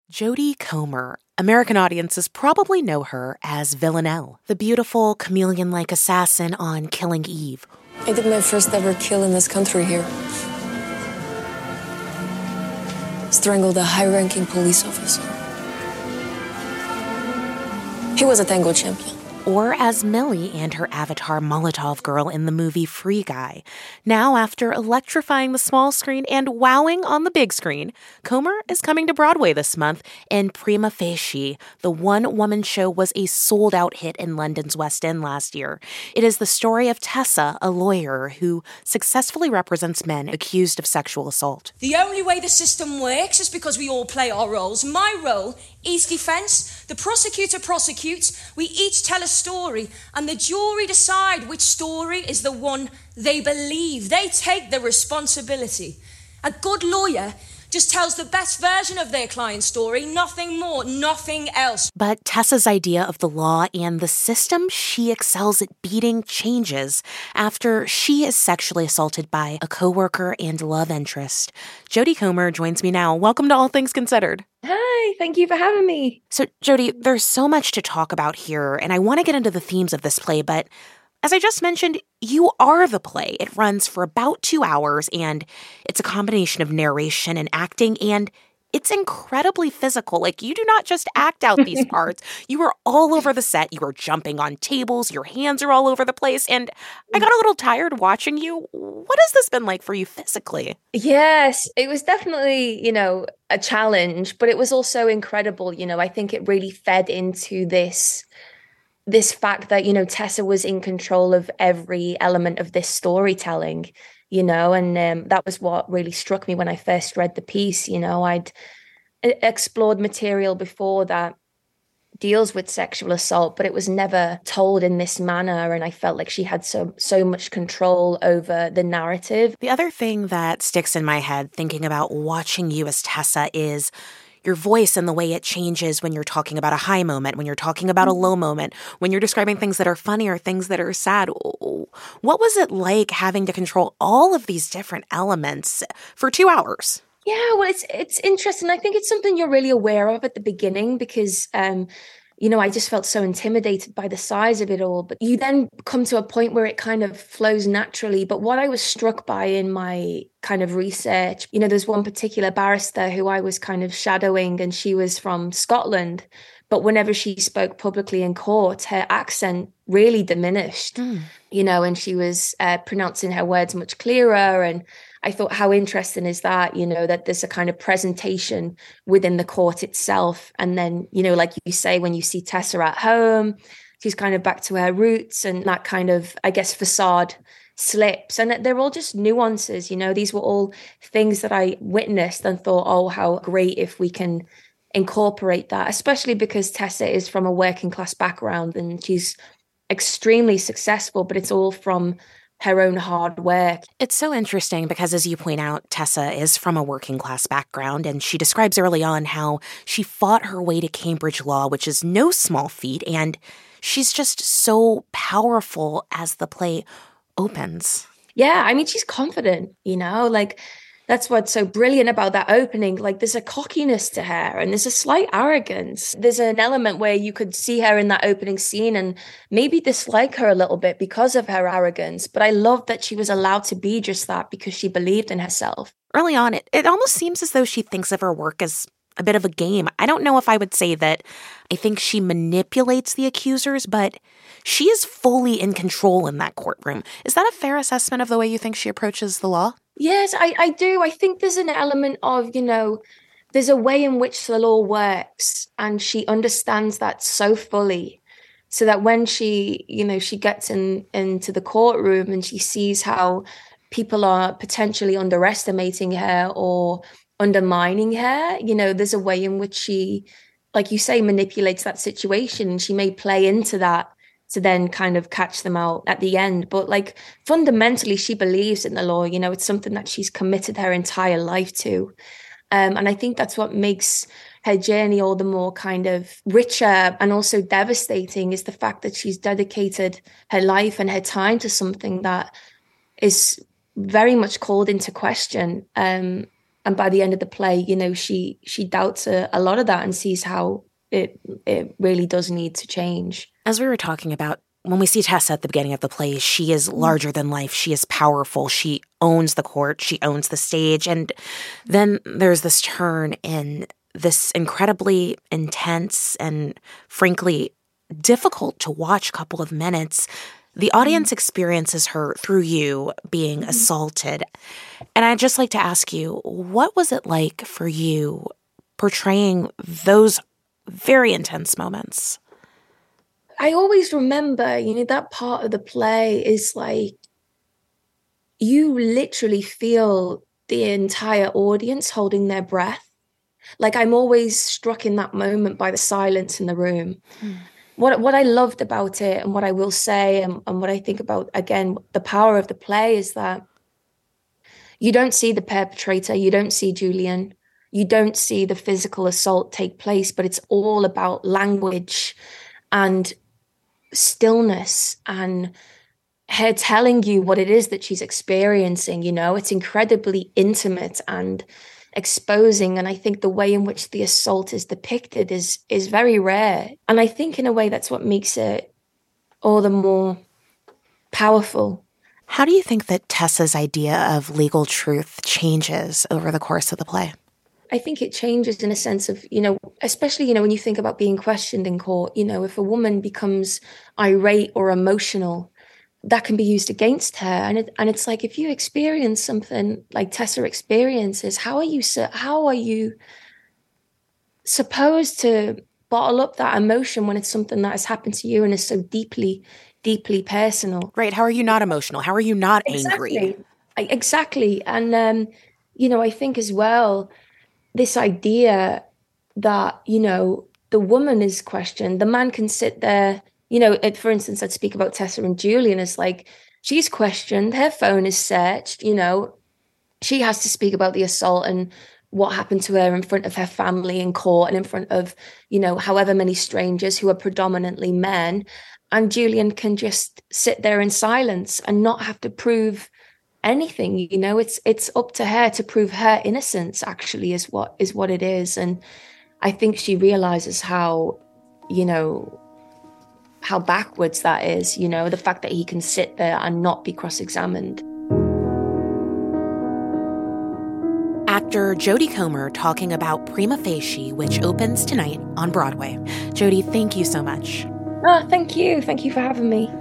Jodie Comer. American audiences probably know her as Villanelle, the beautiful chameleon-like assassin on Killing Eve. I did my first ever kill in this country here. Strangled a high-ranking police officer. He was a tango champion. Or as Millie and her avatar Molotov Girl in the movie Free Guy. Now, after electrifying the small screen and wowing on the big screen, Comer is coming to Broadway this month in Prima Facie. The one-woman show was a sold-out hit in London's West End last year. It is the story of Tessa, a lawyer who successfully represents men accused of sexual assault. The only way the system works is because we all play our roles. My role is defense. The prosecutor prosecutes. We each tell a story, and the jury decide which story is the one they believe. They take the responsibility. A good lawyer just tells the best version of their client's story, nothing more, nothing else. But Tessa's idea of the law and the system she excels at beating changes after she is sexually assaulted by a coworker and love interest. Jodie Comer joins me now. Welcome to All Things Considered. Hi, thank you for having me. So, Jodie, there's so much to talk about here, and I want to get into the themes of this play, but as I just mentioned, you are the play. It runs for about 2 hours, and it's a combination of narration and acting, and it's incredibly physical. Like, you do not just act out these parts. You are all over the set. You are jumping on tables. Your hands are all over the place, and I got a little tired watching you. What has this been like for you physically? Yes, it was definitely, a challenge, but it was also incredible. I think it really fed into this fact that, Tessa was in control of every element of this storytelling, and that was what really struck me when I first read the piece. I'd explored material before that deals with sexual assault, but it was never told in this manner, and I felt like she had so much control over the narrative. The other thing that sticks in my head thinking about watching you as Tessa is your voice and the way it changes when you're talking about a high moment, when you're talking about a low moment, when you're describing things that are funny or things that are sad. What was it like having to control all of these different elements for 2 hours? Yeah, well, it's interesting. I think it's something you're really aware of at the beginning because, I just felt so intimidated by the size of it all. But you then come to a point where it kind of flows naturally. But what I was struck by in my kind of research, there's one particular barrister who I was kind of shadowing, and she was from Scotland. But whenever she spoke publicly in court, her accent really diminished, and she was pronouncing her words much clearer. And I thought, how interesting is that, that there's a kind of presentation within the court itself. And then, like you say, when you see Tessa at home, she's kind of back to her roots, and that kind of, I guess, facade slips. And they're all just nuances, these were all things that I witnessed and thought, oh, how great if we can incorporate that, especially because Tessa is from a working class background and she's extremely successful, but it's all from her own hard work. It's so interesting because, as you point out, Tessa is from a working class background, and she describes early on how she fought her way to Cambridge Law, which is no small feat, and she's just so powerful as the play opens. Yeah, I mean, she's confident, that's what's so brilliant about that opening. Like, there's a cockiness to her and there's a slight arrogance. There's an element where you could see her in that opening scene and maybe dislike her a little bit because of her arrogance. But I love that she was allowed to be just that because she believed in herself. Early on, it almost seems as though she thinks of her work as a bit of a game. I don't know if I would say that I think she manipulates the accusers, but she is fully in control in that courtroom. Is that a fair assessment of the way you think she approaches the law? Yes, I do. I think there's an element of, there's a way in which the law works, and she understands that so fully, so that when she gets into the courtroom and she sees how people are potentially underestimating her or undermining her, there's a way in which she, like you say, manipulates that situation, and she may play into that to then kind of catch them out at the end. But fundamentally, she believes in the law. It's something that she's committed her entire life to. And I think that's what makes her journey all the more kind of richer and also devastating, is the fact that she's dedicated her life and her time to something that is very much called into question. And And by the end of the play, you know, she doubts a lot of that and sees how it really does need to change. As we were talking about, when we see Tessa at the beginning of the play, she is larger than life. She is powerful. She owns the court. She owns the stage. And then there's this turn in this incredibly intense and frankly difficult to watch couple of minutes. The audience experiences her through you being assaulted. And I'd just like to ask you, what was it like for you portraying those very intense moments? I always remember, you know, that part of the play is like, you literally feel the entire audience holding their breath. Like, I'm always struck in that moment by the silence in the room. What I loved about it, and what I will say, and what I think about, again, the power of the play is that you don't see the perpetrator, you don't see Julian, you don't see the physical assault take place, but it's all about language and stillness and her telling you what it is that she's experiencing. You know, it's incredibly intimate and exposing, and I think the way in which the assault is depicted is very rare, and I think in a way that's what makes it all the more powerful. How do you think that Tessa's idea of legal truth changes over the course of the play? I think it changes in a sense of, you know, especially, you know, when you think about being questioned in court, you know, if a woman becomes irate or emotional, that can be used against her. And it's like, if you experience something like Tessa experiences, how are you supposed to bottle up that emotion when it's something that has happened to you and is so deeply, deeply personal? Right. How are you not emotional? How are you not Exactly. angry? Exactly. And, you know, I think as well, this idea that, you know, the woman is questioned, the man can sit there, you know, for instance, I'd speak about Tessa and Julian as like, she's questioned, her phone is searched, you know, she has to speak about the assault and what happened to her in front of her family in court and in front of, you know, however many strangers who are predominantly men. And Julian can just sit there in silence and not have to prove anything. You know, it's up to her to prove her innocence, actually, is what it is. And I think she realizes how, you know, how backwards that is, you know, the fact that he can sit there and not be cross-examined. Actor Jodie Comer talking about Prima Facie, which opens tonight on Broadway. Jodie, thank you so much. Oh, thank you. Thank you for having me.